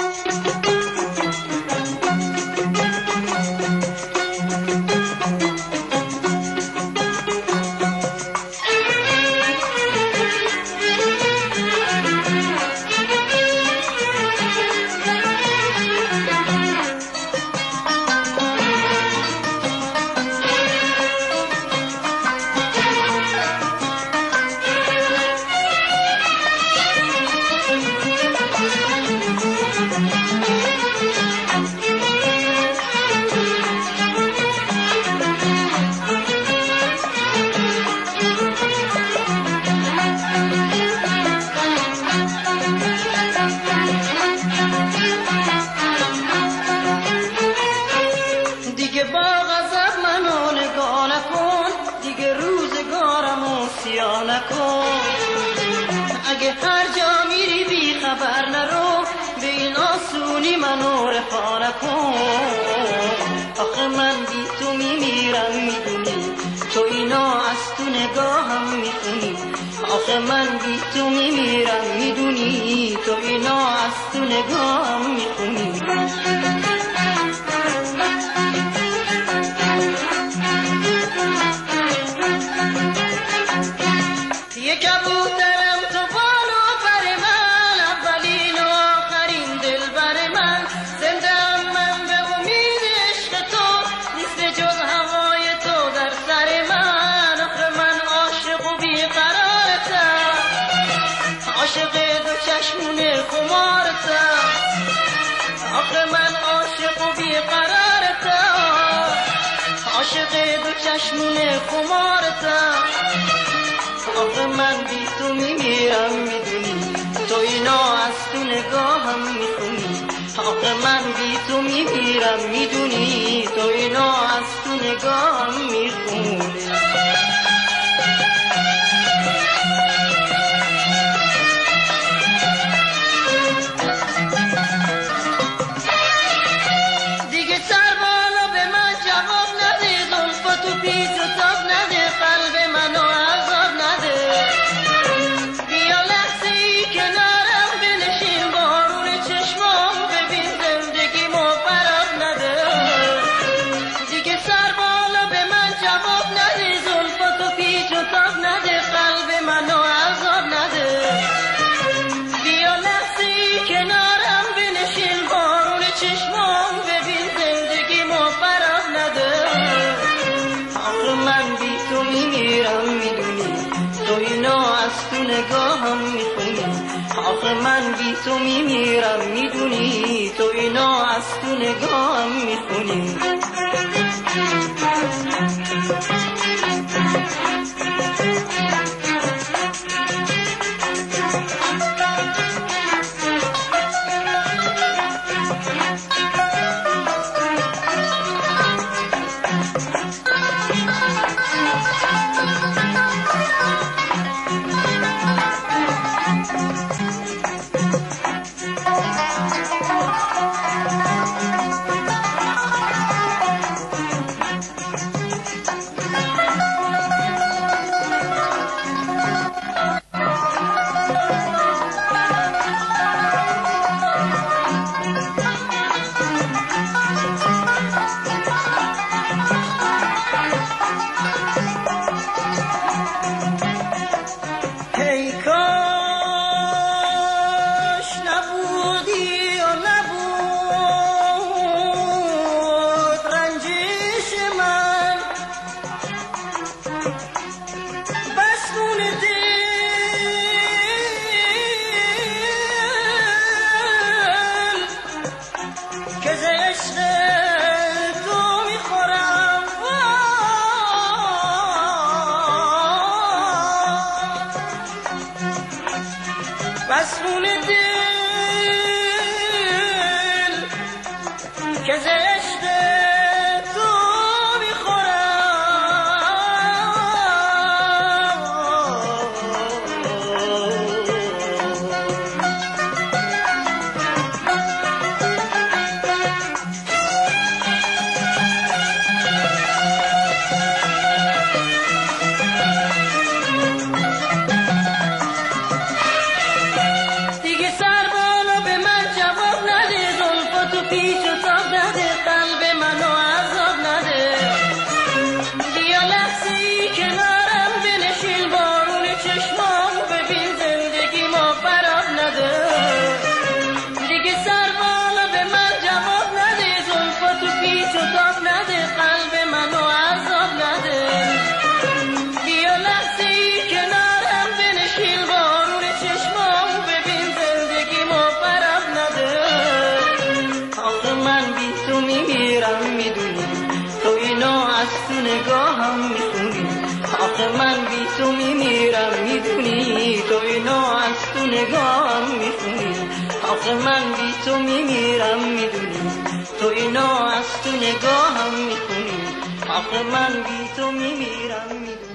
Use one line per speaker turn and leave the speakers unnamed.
اگه هر جا میری بی خبر نرو، به این آسونی منو رها نکن. آخه من بی تو میمیرم میدونی، تو اینا از تو نگاهم میخونی. آخه من بی تو میمیرم میدونی، تو اینا از تو نگاهم میخونی. یه کبوترم تو بالا پر من، اولین و آخرین دل بر من. زنده‌ام من به امید عشق تو، نیست به جز هوای تو در سر من. آخه من عاشق و بیقرارتم، عاشق دو چشمون خمارتم. آخه من عاشق و بیقرارتم، عاشق دو چشمون خمارتم. آخه من بی تو میمیرم میدونی، تو اینا از تو نگاهم میخونی. آخه من بی تو میمیرم میدونی، تو اینا از تو نگاهم میخونی. دیگه سر بالا به من جواب نده، زلفا تو پیچ و تاب نده، قلب منو عذاب نده. بیا لحظه ای کنارم بنشین، بارون چشمام ببین، زندگیمو خراب نده. دیگه سر بالا به من جواب نده، زلفا تو پیچ و تاب نده، قلب منو عذاب نده. بیا لحظه ای کنارم بنشین، بارون چشمام ببین، زندگیمو خراب نده. آخه من بی تو میمیرم میدونی، تو اینا از تو نگاهم میخونی. آخه من بی تو میمیرم میدونی، تو اینا از تو نگاهم میخونی. مسئول دل که ز عشق تو میخورم. پیچ و تاب نده، قلب منو عذاب نده. بیا لحظه ای کنارم بنشین، بارون چشمامو ببین، زندگیمو خراب نده. دیگه سر بالا به من جواب نده، زلفاتو پیچ و تاب نده، قلب منو عذاب نده. بیا لحظه ای کنارم بنشین، بارون چشمامو ببین، زندگیمو خراب نده. آخه من بی تو میمیرم میدونی، تو اینو از تو نگاهم میخونی. آخه من بی تو میمیرم میدونی، تو اینو از تو نگاهم میخونی. آخه من بی تو میمیرم میدونی، تو اینو از تو نگاهم میخونی. آخه من بی تو میمیرم میدونی.